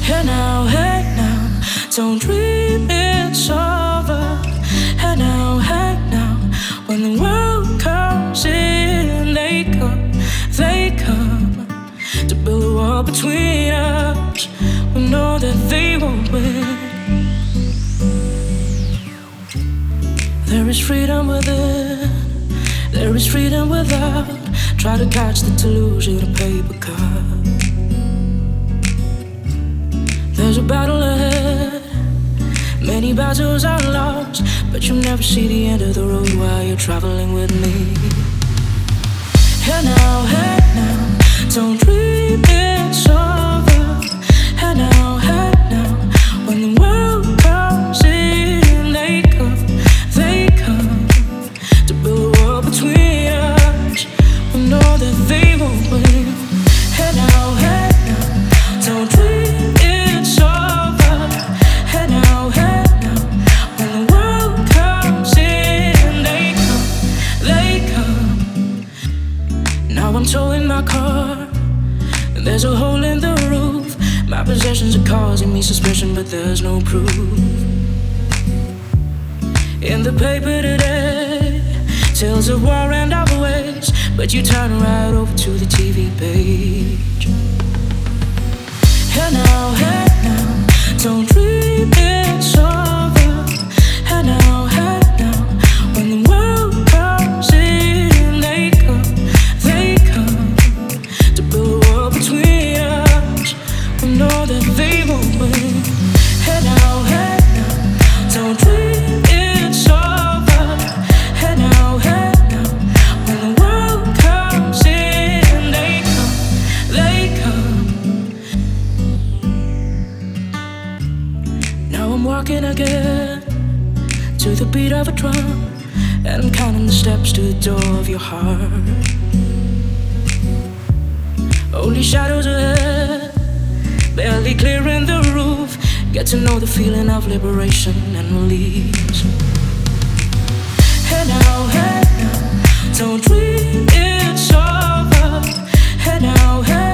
Hey now, don't dream it's over. Hey now, when the world comes in, they come to build a wall between us. We know that they won't win. There is freedom within, there is freedom without. Try to catch the delusion of paper cup. There's a battle ahead, many battles are lost, but you never see the end of the road while you're traveling with me. Hey now, don't dream it's over. Hey now, when the world comes in, they come to build a wall between us. We know that they won't win. Hey now, don't dream it's over. Hey now, when the world comes in, they come. Now I'm towing my car, and there's a hole in the roof. My possessions are causing me suspicion, but there's no proof. In the paper today, tales of war and our ways, but you turn right over to the TV page. Hey now, don't dream it's over. Hey now, when the world comes in, they come to build a wall between us. We know that they won't win. Hey now, don't dream it's over. Hey now, when the world comes in, they come. Now I'm walking again to the beat of a drum, and I'm counting the steps to the door of your heart. Only shadows ahead, barely clearing the roof. Get to know the feeling of liberation and release. Hey now, don't dream it's over. Hey now,